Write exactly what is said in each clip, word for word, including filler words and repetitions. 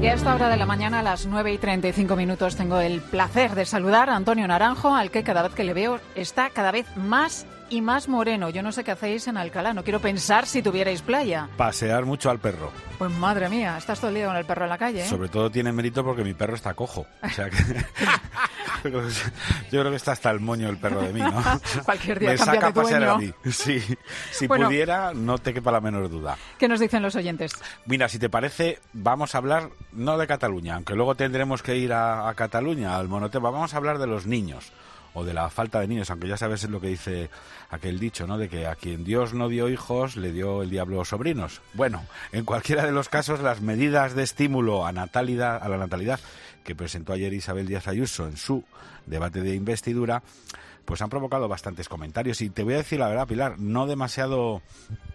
Y a esta hora de la mañana, a las nueve y treinta y cinco minutos, tengo el placer de saludar a Antonio Naranjo, al que cada vez que le veo está cada vez más y más moreno. Yo no sé qué hacéis en Alcalá, no quiero pensar si tuvierais playa. Pasear mucho al perro. Pues madre mía, estás todo el día con el perro en la calle, ¿eh? Sobre todo tiene mérito porque mi perro está cojo. O sea que yo creo que está hasta el moño el perro de mí, ¿no? Cualquier día me cambia saca de a pasear dueño. a mí. Sí, si bueno, pudiera, no te quepa la menor duda. ¿Qué nos dicen los oyentes? Mira, si te parece, vamos a hablar no de Cataluña, aunque luego tendremos que ir a, a Cataluña, al monotema. Vamos a hablar de los niños, o de la falta de niños, aunque ya sabes lo que dice aquel dicho, ¿no? De que a quien Dios no dio hijos, le dio el diablo sobrinos. Bueno, en cualquiera de los casos, las medidas de estímulo a, natalidad, a la natalidad que presentó ayer Isabel Díaz Ayuso en su debate de investidura, pues han provocado bastantes comentarios. Y te voy a decir la verdad, Pilar, no demasiado...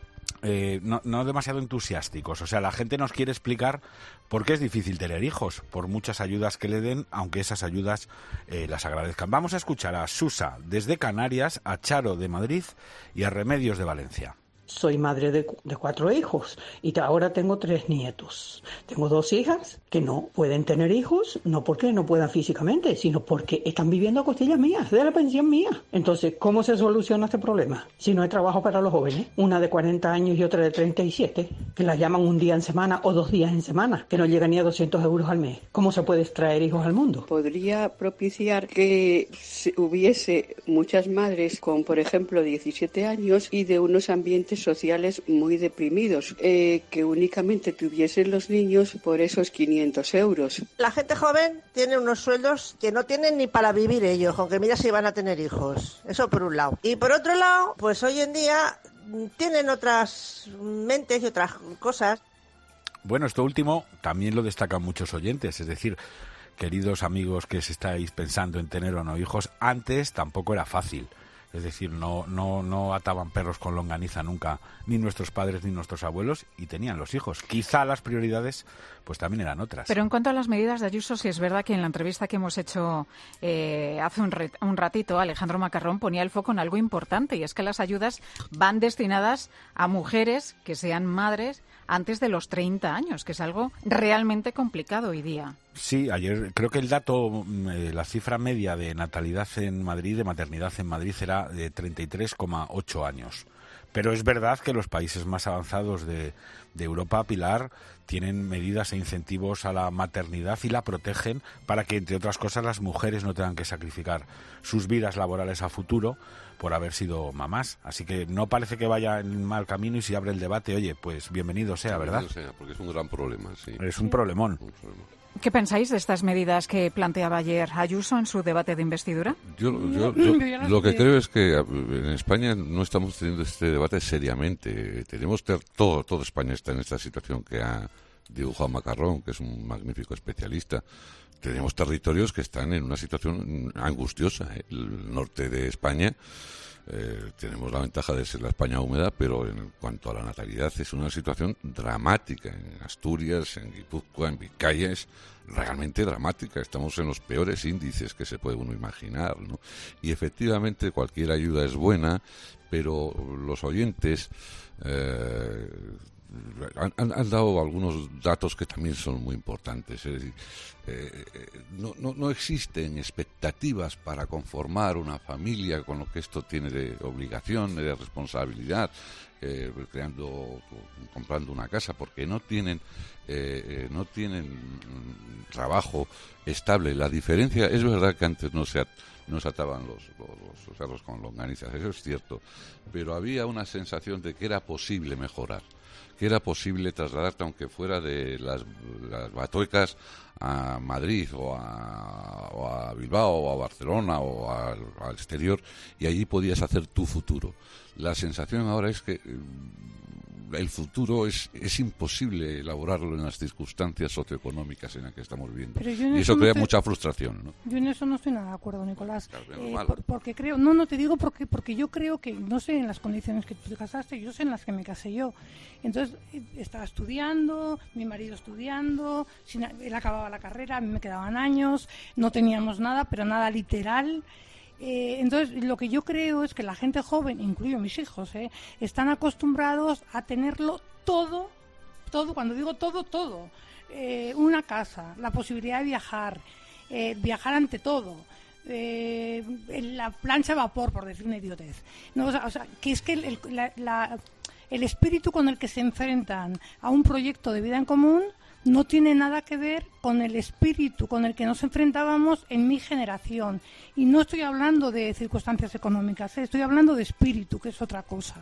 Eh, no, no demasiado entusiásticos. O sea, la gente nos quiere explicar por qué es difícil tener hijos, por muchas ayudas que le den, aunque esas ayudas eh, las agradezcan. Vamos a escuchar a Susa desde Canarias, a Charo de Madrid y a Remedios de Valencia. Soy madre de, de cuatro hijos y ahora tengo tres nietos. Tengo dos hijas que no pueden tener hijos, no porque no puedan físicamente, sino porque están viviendo a costillas mías, de la pensión mía. Entonces, ¿cómo se soluciona este problema? Si no hay trabajo para los jóvenes, una de cuarenta años y otra de treinta y siete, que las llaman un día en semana o dos días en semana, que no llegan ni a doscientos euros al mes. ¿Cómo se puede extraer hijos al mundo? Podría propiciar que hubiese muchas madres con, por ejemplo, diecisiete años y de unos ambientes sociales muy deprimidos, eh, que únicamente tuviesen los niños por esos quinientos euros. La gente joven tiene unos sueldos que no tienen ni para vivir ellos, aunque mira si van a tener hijos. Eso por un lado. Y por otro lado, pues hoy en día tienen otras mentes y otras cosas. Bueno, esto último también lo destacan muchos oyentes, es decir, queridos amigos que se estáis pensando en tener o no hijos, antes tampoco era fácil. Es decir, no, no, no ataban perros con longaniza nunca, ni nuestros padres ni nuestros abuelos, y tenían los hijos. Quizá las prioridades pues también eran otras. Pero en cuanto a las medidas de Ayuso, sí es verdad que en la entrevista que hemos hecho eh, hace un, re- un ratito, Alejandro Macarrón ponía el foco en algo importante, y es que las ayudas van destinadas a mujeres que sean madres antes de los treinta años, que es algo realmente complicado hoy día. Sí, ayer creo que el dato, eh, la cifra media de natalidad en Madrid, de maternidad en Madrid, era de treinta y tres coma ocho años. Pero es verdad que los países más avanzados de, de Europa, Pilar, tienen medidas e incentivos a la maternidad y la protegen para que, entre otras cosas, las mujeres no tengan que sacrificar sus vidas laborales a futuro por haber sido mamás. Así que no parece que vaya en mal camino, y si abre el debate, oye, pues bienvenido sea, ¿verdad? Bienvenido sea, porque es un gran problema, sí. Es un problemón. Un problema. ¿Qué pensáis de estas medidas que planteaba ayer Ayuso en su debate de investidura? Yo, yo, yo lo que creo es que en España no estamos teniendo este debate seriamente. Tenemos ter- todo, todo España está en esta situación que ha dibujado Macarrón, que es un magnífico especialista. Tenemos territorios que están en una situación angustiosa. El norte de España, eh, tenemos la ventaja de ser la España húmeda, pero en cuanto a la natalidad es una situación dramática. En Asturias, en Guipúzcoa, en Vizcaya es realmente dramática. Estamos en los peores índices que se puede uno imaginar, ¿no? Y efectivamente cualquier ayuda es buena, pero los oyentes eh, han, han dado algunos datos que también son muy importantes. Es decir, eh, no, no, no existen expectativas para conformar una familia con lo que esto tiene de obligación, de responsabilidad, eh, creando, comprando una casa, porque no tienen eh, eh, no tienen trabajo estable. La diferencia, es verdad que antes no se no se ataban los, los, los cerros con longanizas, eso es cierto, pero había una sensación de que era posible mejorar, que era posible trasladarte, aunque fuera de las, las Batuecas, a Madrid o a, o a Bilbao o a Barcelona o al, al exterior, y allí podías hacer tu futuro. La sensación ahora es que el futuro es, es imposible elaborarlo en las circunstancias socioeconómicas en las que estamos viviendo. Y eso, eso crea no te, mucha frustración, ¿no? Yo en eso no estoy nada de acuerdo, Nicolás. Claro, eh, por, porque creo, no, no te digo porque porque yo creo que, no sé en las condiciones que tú te casaste, yo sé en las que me casé yo. Entonces, estaba estudiando, mi marido estudiando, sin, él acababa la carrera, a mí me quedaban años, no teníamos nada, pero nada literal. Eh, entonces, lo que yo creo es que la gente joven, incluyo mis hijos, eh, están acostumbrados a tenerlo todo, todo, cuando digo todo, todo. eh, una casa, la posibilidad de viajar, eh, viajar ante todo, eh, la plancha a vapor, por decir una idiotez. No, o sea, o sea, que es que el, el, la, la, el espíritu con el que se enfrentan a un proyecto de vida en común no tiene nada que ver con el espíritu con el que nos enfrentábamos en mi generación. Y no estoy hablando de circunstancias económicas, ¿eh? Estoy hablando de espíritu, que es otra cosa.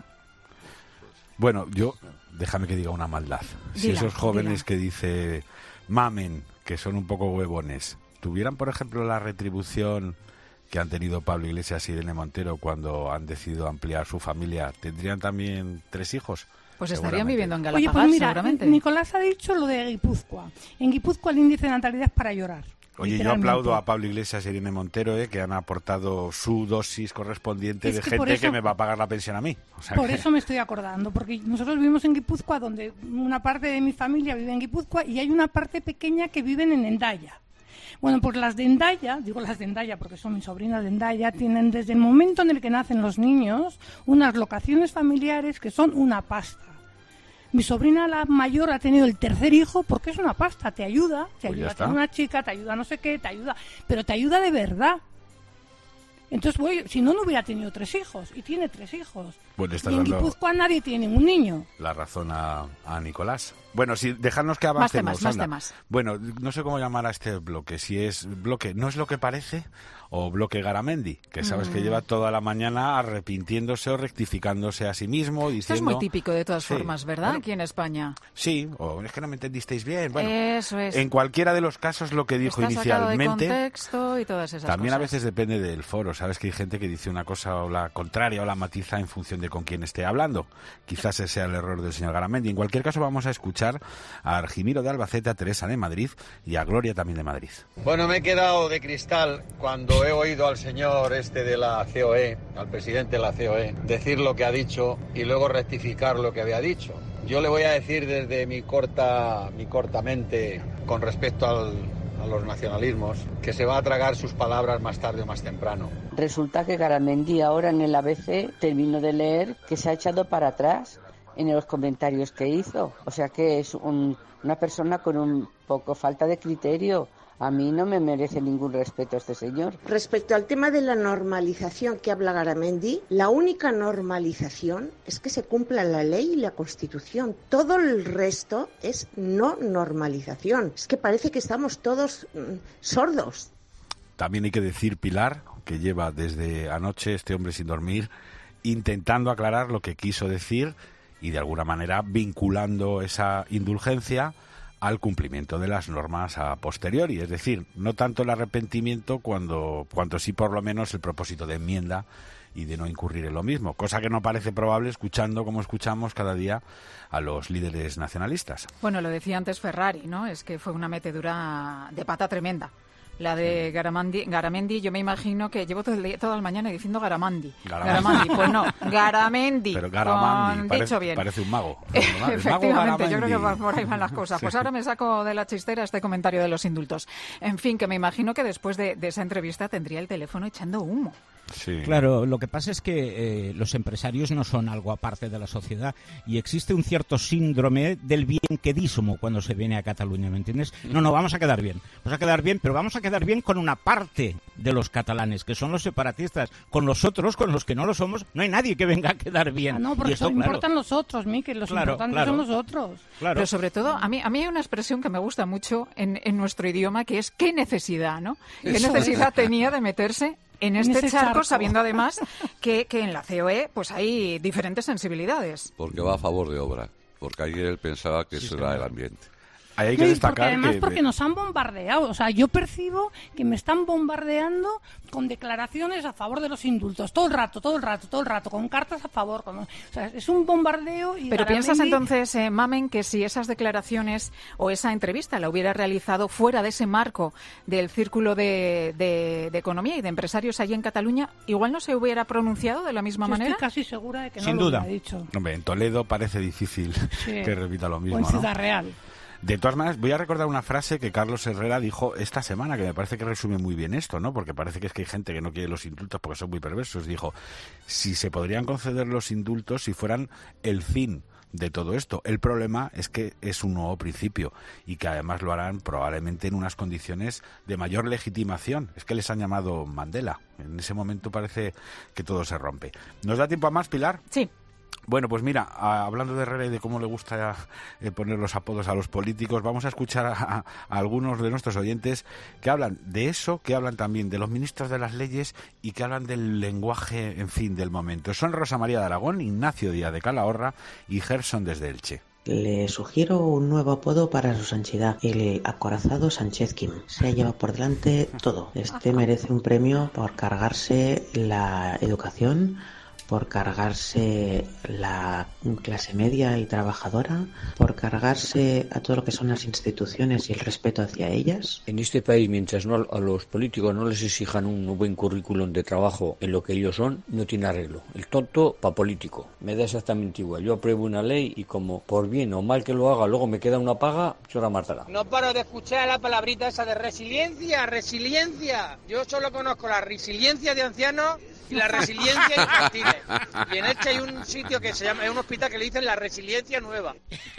Bueno, yo, déjame que diga una maldad. Si Dila, esos jóvenes dila. que dice mamen, que son un poco huevones, tuvieran, por ejemplo, la retribución que han tenido Pablo Iglesias y Irene Montero cuando han decidido ampliar su familia, ¿tendrían también tres hijos? Pues estarían viviendo en Oye, Galapagar, pues mira, seguramente. Nicolás ha dicho lo de Guipúzcoa. En Guipúzcoa el índice de natalidad es para llorar. Oye, yo aplaudo a Pablo Iglesias y Irene Montero, eh, que han aportado su dosis correspondiente Es de que gente por eso- que me va a pagar la pensión a mí. O sea Por que- eso me estoy acordando, porque nosotros vivimos en Guipúzcoa, donde una parte de mi familia vive en Guipúzcoa y hay una parte pequeña que viven en Hendaya. Bueno, pues las de Hendaya, digo las de Hendaya porque son mis sobrinas de Hendaya, tienen desde el momento en el que nacen los niños unas locaciones familiares que son una pasta. Mi sobrina, la mayor, ha tenido el tercer hijo porque es una pasta, te ayuda, te Pues ya ayuda a está. tener una chica, te ayuda a no sé qué, te ayuda, pero te ayuda de verdad. Entonces, voy, si no, no hubiera tenido tres hijos, y tiene tres hijos. Pues le estás Y en dando Guipúzcoa nadie tiene ningún niño. la razón a, a Nicolás. Bueno, si dejarnos que Más avancemos. temas, más anda. temas. Bueno, no sé cómo llamar a este bloque. Si es bloque, ¿no es lo que parece? O bloque Garamendi, que sabes Mm. que lleva toda la mañana arrepintiéndose o rectificándose a sí mismo, Esto diciendo... es muy típico de todas Sí. formas, ¿verdad? Bueno, Aquí en España. sí, o es que no me entendisteis bien. Bueno, Eso es. en cualquiera de los casos lo que dijo Está sacado de inicialmente... contexto y todas esas También a cosas. veces depende del foro. Sabes que hay gente que dice una cosa o la contraria o la matiza en función de con quién esté hablando. Quizás ese sea el error del señor Garamendi. En cualquier caso, vamos a escuchar a Argimiro de Albacete, a Teresa de Madrid y a Gloria también de Madrid. Bueno, me he quedado de cristal cuando he oído al señor este de la C O E, al presidente de la C O E, decir lo que ha dicho y luego rectificar lo que había dicho. Yo le voy a decir desde mi corta, mi corta mente con respecto al, a los nacionalismos, que se va a tragar sus palabras más tarde o más temprano. Resulta que Garamendi ahora en el A B C termino de leer que se ha echado para atrás en los comentarios que hizo. O sea que es un, una persona con un poco falta de criterio. A mí no me merece ningún respeto este señor. Respecto al tema de la normalización que habla Garamendi, la única normalización es que se cumpla la ley y la Constitución. Todo el resto es no normalización. Es que parece que estamos todos mm, sordos. También hay que decir, Pilar, que lleva desde anoche este hombre sin dormir, intentando aclarar lo que quiso decir y de alguna manera vinculando esa indulgencia al cumplimiento de las normas a posteriori, es decir, no tanto el arrepentimiento cuando, cuanto sí por lo menos el propósito de enmienda y de no incurrir en lo mismo, cosa que no parece probable escuchando como escuchamos cada día a los líderes nacionalistas. Bueno, lo decía antes Ferrari, ¿no? Es que fue una metedura de pata tremenda. La de Garamendi, Garamendi, yo me imagino que llevo todo el día, toda la mañana diciendo Garamandi. Garamandi. Garamandi, pues no, Garamendi. Pero Garamandi, con- parece, dicho bien. parece un mago. El mago Efectivamente, yo creo que Garamendi. por ahí van las cosas. Pues Sí. ahora me saco de la chistera este comentario de los indultos. En fin, que me imagino que después de, de esa entrevista tendría el teléfono echando humo. Sí. Claro, lo que pasa es que eh, los empresarios no son algo aparte de la sociedad y existe un cierto síndrome del bienquedismo cuando se viene a Cataluña, ¿me entiendes? No, no, vamos a quedar bien, vamos a quedar bien, pero vamos a quedar bien con una parte de los catalanes, que son los separatistas. Con los otros, con los que no lo somos, no hay nadie que venga a quedar bien. Ah, no, Y porque esto, son- claro, importan los otros, Miquel, los Claro, importantes claro. son los otros. claro. Pero sobre todo, a mí, a mí hay una expresión que me gusta mucho en, en nuestro idioma, que es ¿qué necesidad, no? ¿Qué Eso necesidad tenía de meterse en este ese charco, charco. sabiendo además que, que en la C O E pues hay diferentes sensibilidades? Porque va a favor de obra. Porque ayer él pensaba que eso era el ambiente. Ahí hay No, que y destacar porque además que... porque nos han bombardeado, o sea, yo percibo que me están bombardeando con declaraciones a favor de los indultos, todo el rato, todo el rato, todo el rato, con cartas a favor, con, o sea, es un bombardeo. Y Pero piensas Garamendi- entonces, eh, Mamen, que si esas declaraciones o esa entrevista la hubiera realizado fuera de ese marco del círculo de, de- de economía y de empresarios allí en Cataluña, igual no se hubiera pronunciado de la misma Yo manera. estoy casi segura de que no Sin lo duda. hubiera dicho. Hombre, en Toledo parece difícil Sí. que repita lo mismo, O en ¿no? Ciudad Real. De todas maneras, voy a recordar una frase que Carlos Herrera dijo esta semana, que me parece que resume muy bien esto, ¿no? Porque parece que es que hay gente que no quiere los indultos porque son muy perversos. Dijo, si se podrían conceder los indultos si fueran el fin de todo esto. El problema es que es un nuevo principio y que además lo harán probablemente en unas condiciones de mayor legitimación. Es que les han llamado Mandela. En ese momento parece que todo se rompe. ¿Nos da tiempo a más, Pilar? Sí. Bueno, pues mira, a, hablando de Herrera y de cómo le gusta eh, poner los apodos a los políticos, vamos a escuchar a, a, a algunos de nuestros oyentes que hablan de eso, que hablan también de los ministros de las leyes y que hablan del lenguaje, en fin, del momento. Son Rosa María de Aragón, Ignacio Díaz de Calahorra y Gerson desde Elche. Le sugiero un nuevo apodo para su santidad, el acorazado Sánchez Kim. Se lleva por delante todo. Este merece un premio por cargarse la educación, por cargarse la clase media y trabajadora, por cargarse a todo lo que son las instituciones y el respeto hacia ellas. En este país, mientras no a los políticos no les exijan un buen currículum de trabajo en lo que ellos son, no tiene arreglo. El tonto pa' político. Me da exactamente igual. Yo apruebo una ley y como por bien o mal que lo haga, luego me queda una paga, yo la matará. No paro de escuchar la palabrita esa de resiliencia, resiliencia. Yo solo conozco la resiliencia de ancianos y la resiliencia infantil. Y en Elche hay un sitio que se llama, hay un hospital que le dicen la resiliencia nueva.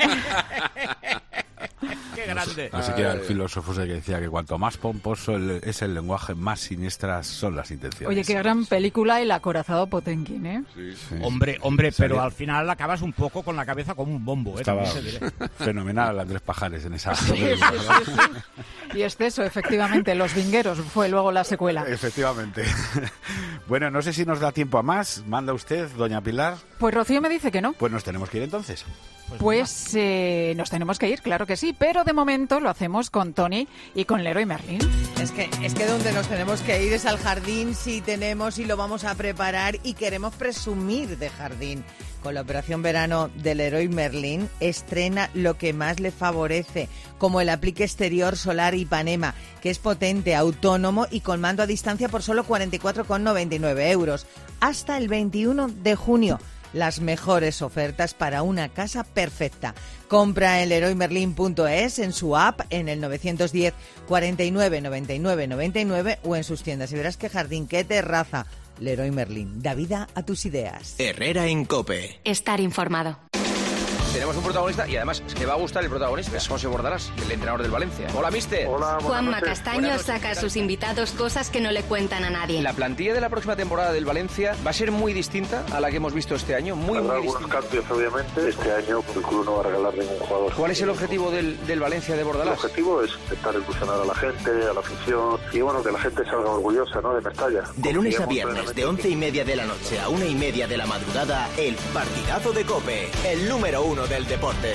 ¡Qué grande! Así que el filósofo se decía que cuanto más pomposo el, es el lenguaje, más siniestras son las intenciones. Oye, qué gran película, El acorazado Potenkin, ¿eh? Sí, sí. Hombre, hombre, pero al final acabas un poco con la cabeza como un bombo, ¿eh? Estaba fenomenal Andrés Pajares en esa... Sí, sí, sí, sí. Y exceso, efectivamente, Los Vingueros fue luego la secuela. Efectivamente. Bueno, no sé si nos da tiempo a más. ¿Manda usted, doña Pilar? Pues Rocío me dice que no. Pues nos tenemos que ir entonces. Pues, pues eh, nos tenemos que ir, claro que sí, pero de momento lo hacemos con Tony y con Leroy Merlin. Es que, es que donde nos tenemos que ir es al jardín, si tenemos y lo vamos a preparar y queremos presumir de jardín. Con la operación verano del Leroy Merlin estrena lo que más le favorece, como el aplique exterior solar Ipanema, que es potente, autónomo y con mando a distancia por solo cuarenta y cuatro con noventa y nueve euros. Hasta el veintiuno de junio. Las mejores ofertas para una casa perfecta. Compra en leroy merlin punto es, en su app, en el nueve uno cero, cuarenta y nueve, noventa y nueve, noventa y nueve o en sus tiendas. Y verás qué jardín, qué terraza. Leroy Merlin, da vida a tus ideas. Herrera en COPE. Estar informado. Tenemos un protagonista y además te va a gustar el protagonista. Es José Bordalás, el entrenador del Valencia. Hola, mister. Hola, Juanma Castaño saca a sus invitados cosas que no le cuentan a nadie. La plantilla de la próxima temporada del Valencia va a ser muy distinta a la que hemos visto este año. Muy, Habrá muy algunos distinta. cambios, obviamente. Este año el club no va a regalar ningún jugador. ¿Cuál es el objetivo del, del Valencia de Bordalás? El objetivo es intentar ilusionar a la gente, a la afición y bueno, que la gente salga orgullosa, ¿no?, de Mestalla. De lunes a Confiamos viernes, plenamente. de once y media de la noche a una y media de la madrugada, el partidazo de COPE, el número uno del deporte.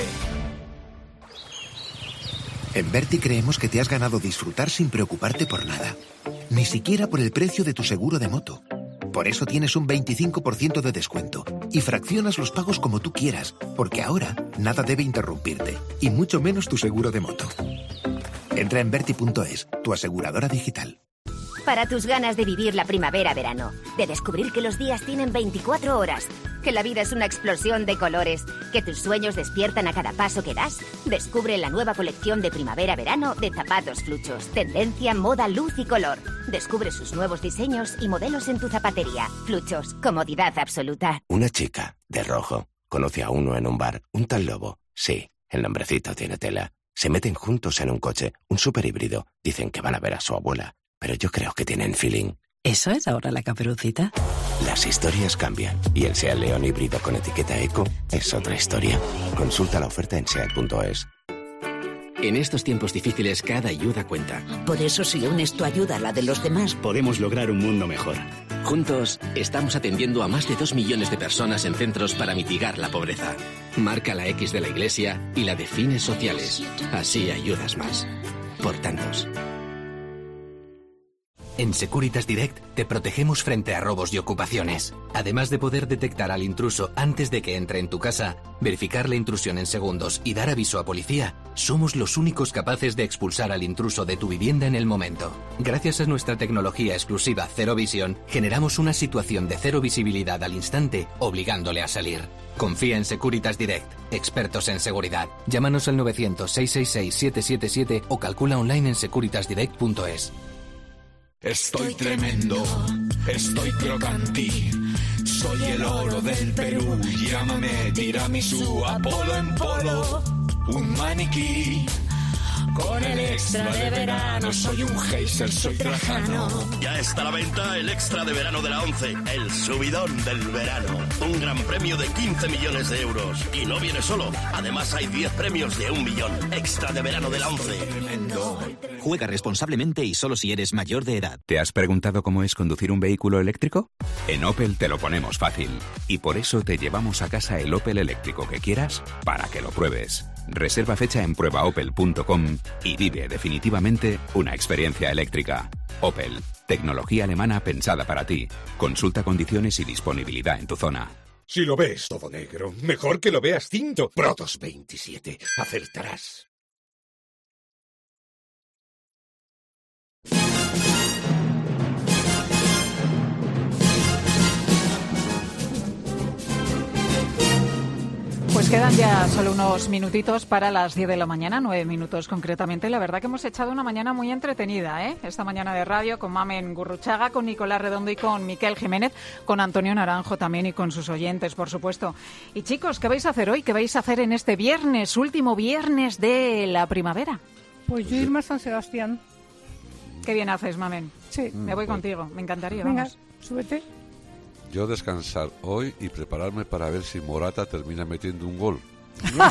En Berti creemos que te has ganado disfrutar sin preocuparte por nada. Ni siquiera por el precio de tu seguro de moto. Por eso tienes un veinticinco por ciento de descuento y fraccionas los pagos como tú quieras, porque ahora nada debe interrumpirte, y mucho menos tu seguro de moto. Entra en Berti punto es, tu aseguradora digital. Para tus ganas de vivir la primavera-verano, de descubrir que los días tienen veinticuatro horas, que la vida es una explosión de colores, que tus sueños despiertan a cada paso que das, descubre la nueva colección de primavera-verano de zapatos Fluchos. Tendencia, moda, luz y color. Descubre sus nuevos diseños y modelos en tu zapatería. Fluchos, comodidad absoluta. Una chica, de rojo, conoce a uno en un bar, un tal Lobo. Sí, el nombrecito tiene tela. Se meten juntos en un coche, un super híbrido. Dicen que van a ver a su abuela, pero yo creo que tienen feeling. ¿Eso es ahora la Caperucita? Las historias cambian y el SEAT León híbrido con etiqueta Eco es otra historia. Consulta la oferta en seat punto es. En estos tiempos difíciles, cada ayuda cuenta. Por eso, si unes tu ayuda a la de los demás, podemos lograr un mundo mejor. Juntos, estamos atendiendo a más de dos millones de personas en centros para mitigar la pobreza. Marca la X de la Iglesia y la de fines sociales. Así ayudas más. Por tantos. En Securitas Direct te protegemos frente a robos y ocupaciones. Además de poder detectar al intruso antes de que entre en tu casa, verificar la intrusión en segundos y dar aviso a policía, somos los únicos capaces de expulsar al intruso de tu vivienda en el momento. Gracias a nuestra tecnología exclusiva Cero Visión, generamos una situación de cero visibilidad al instante, obligándole a salir. Confía en Securitas Direct, expertos en seguridad. Llámanos al novecientos, seiscientos sesenta y seis, siete siete siete o calcula online en securitas direct punto es. Estoy tremendo, estoy crocanti, soy el oro del Perú. Llámame tiramisú, Apolo en polo, un maniquí. Con el extra de verano, soy un geyser, soy Trajano. Ya está a la venta el extra de verano de la ONCE, el subidón del verano. Un gran premio de quince millones de euros. Y no viene solo, además hay diez premios de un millón. Extra de verano de la ONCE. Juega responsablemente y solo si eres mayor de edad. ¿Te has preguntado cómo es conducir un vehículo eléctrico? En Opel te lo ponemos fácil. Y por eso te llevamos a casa el Opel eléctrico que quieras para que lo pruebes. Reserva fecha en prueba opel punto com y vive definitivamente una experiencia eléctrica. Opel, tecnología alemana pensada para ti. Consulta condiciones y disponibilidad en tu zona. Si lo ves todo negro, mejor que lo veas cinto. Protos veintisiete, acertarás. Pues quedan ya solo unos minutitos para las diez de la mañana, nueve minutos concretamente. La verdad que hemos echado una mañana muy entretenida, ¿eh? Esta mañana de radio con Mamen Gurruchaga, con Nicolás Redondo y con Miquel Jiménez, con Antonio Naranjo también y con sus oyentes, por supuesto. Y chicos, ¿qué vais a hacer hoy? ¿Qué vais a hacer en este viernes, último viernes de la primavera? Pues yo irme a San Sebastián. Qué bien haces, Mamen. Sí. Me voy contigo, me encantaría, Venga, vamos. súbete. Yo descansar hoy y prepararme para ver si Morata termina metiendo un gol. No,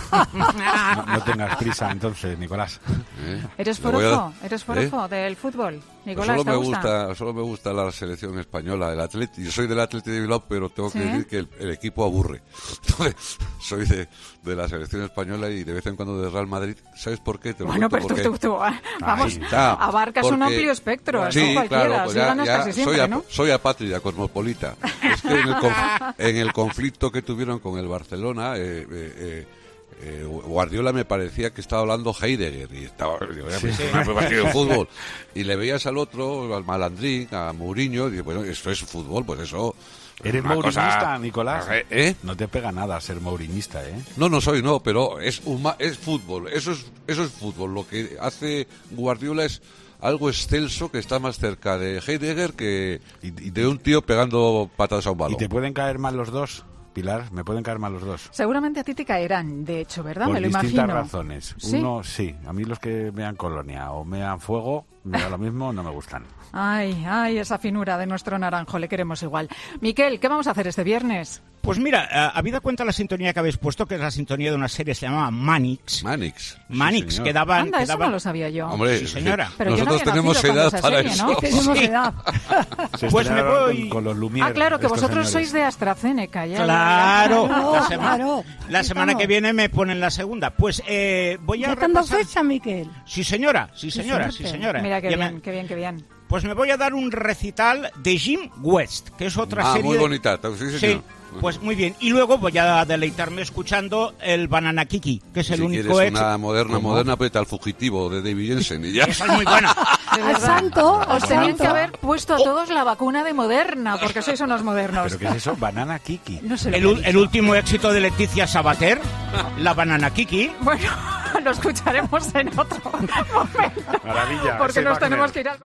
no tengas prisa entonces, Nicolás. ¿Eh? ¿Eres Le voy forofo? a- ¿Eres ¿Eh? forofo del fútbol? Nicolás, solo ¿te me gusta? gusta, solo me gusta la selección española, el Atleti. Yo soy del Atleti de Bilbao, pero tengo ¿Sí? que decir que el, el equipo aburre. Entonces, soy de, de la selección española y de vez en cuando del Real Madrid. ¿Sabes por qué? Te lo Bueno, cuento pero tú, porque- tú, tú, ah, vamos, Ahí está. abarcas un Porque- amplio espectro, eso Sí, cualquiera, claro, pues así ya, ganas ya casi siempre, soy, ap- ¿no? soy apátrida, cosmopolita. Es que en el, conf- en el conflicto que tuvieron con el Barcelona, eh, eh, eh, eh, Guardiola me parecía que estaba hablando Heidegger y estaba digo, ya, pues, Sí. me fue partido de fútbol y le veías al otro, al Malandrín, a Mourinho, y digo, bueno, esto es fútbol, pues eso. ¿Eres una mourinista, cosa- Nicolás? ¿Eh? No te pega nada ser mourinista, ¿eh? No, no soy, no, pero es un ma- es fútbol, eso es eso es fútbol. Lo que hace Guardiola es algo excelso que está más cerca de Heidegger que de un tío pegando patadas a un balón. ¿Y te pueden caer mal los dos, Pilar? Me pueden caer mal los dos. Seguramente a ti te caerán, de hecho, ¿verdad? Por Me lo distintas imagino. razones. ¿Sí? Uno, sí. A mí los que mean colonia o mean fuego, me da lo mismo, no me gustan. Ay, ay, esa finura de nuestro naranjo, le queremos igual. Miquel, ¿qué vamos a hacer este viernes? Pues mira, eh, habida cuenta la sintonía que habéis puesto, que es la sintonía de una serie que se llamaba Manix. Manix. Manix, señor. que daban... Anda, que eso daban- no lo sabía yo. Hombre, Sí, señora. Pero yo no nosotros había tenemos nacido cuando edad esa para serie, eso. ¿no? Tenemos Sí. edad. Se Pues me estrenaron voy- con, con los Lumière. Ah, claro, que estos vosotros señores. sois de AstraZeneca. Ya, ya, ya. Claro, Claro, la, sema- claro. la Aquí semana estamos. que viene me ponen la segunda. Pues eh, voy a ¿Ya te han dado repasar... fecha, Miquel? Sí, señora, sí, señora, sí, suerte. señora. Mira qué Ya me- bien, qué bien, qué bien. Pues me voy a dar un recital de Jim West, que es otra Ah, serie... muy de- bonita, sí, señor. Sí, pues muy bien. Y luego voy a deleitarme escuchando el Banana Kiki, que es el si único quieres hecho... una moderna, ¿Cómo? moderna, pues al fugitivo de David Jensen y ya. Esa es muy buena. De Al verdad. santo, Os al tenían santo. que haber puesto a todos la vacuna de Moderna, porque sois unos modernos. ¿Pero qué es eso? Banana Kiki. No sé lo El, que u- he dicho. el último éxito de Leticia Sabater, la Banana Kiki. Bueno, lo escucharemos en otro momento. Maravilla. Porque ese nos Wagner. tenemos que ir al...